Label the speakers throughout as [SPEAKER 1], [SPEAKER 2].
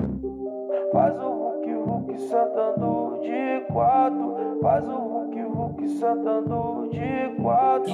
[SPEAKER 1] Faz o Hulk sentando de quatro. Faz o Hulk sentando de quatro.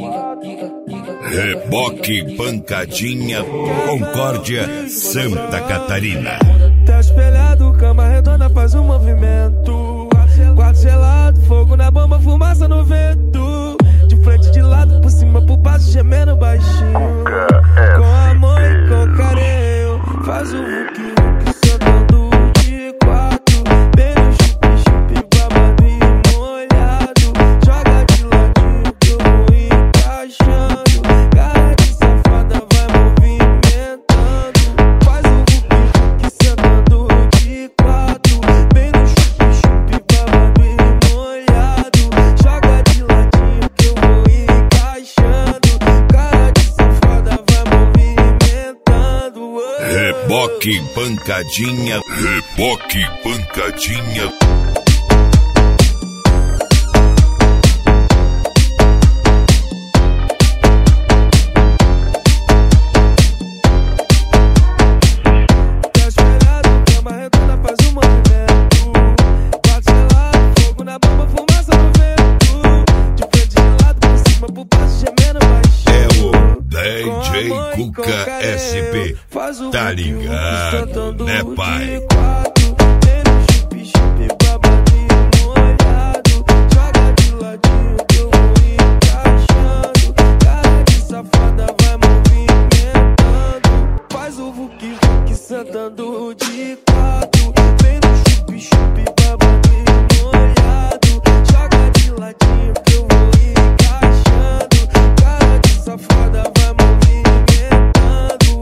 [SPEAKER 2] Reboque Pancadinha, Concórdia, Santa Catarina.
[SPEAKER 1] Tá espelhado, cama redonda faz um movimento. Quarto gelado, fogo na bomba, fumaça no vento. De frente, de lado, por cima, por baixo, gemendo baixinho. Com amor e com carinho. Faz o Hulk sentando de quatro. Bem no chup-chup, babado e molhado. Joga de ladinho que eu vou encaixando. Cara de safada vai movimentando. Faz o Hulk sentando de quatro. Bem no chup-chup, babado e molhado. Joga de ladinho que eu vou encaixando. Cara de safada vai movimentando.
[SPEAKER 2] Reboque Pancadinha, Reboque Pancadinha.
[SPEAKER 1] Tá espelhado, cama redonda faz um movimento. Quarto gelado, fogo na bomba, fumaça no vento. De frente, de lado, por cima, por baixo, gemendo baixinho.
[SPEAKER 2] É o DJ Cuca SP. Tá ligado, né, pai?
[SPEAKER 1] Sentando de quatro, vem no chup-chup, babado e molhado. Joga de ladinho que eu vou encaixando. Cara de safada vai movimentando.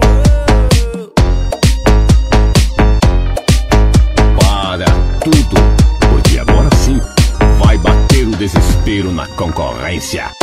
[SPEAKER 3] Para tudo, porque agora sim vai bater o desespero na concorrência.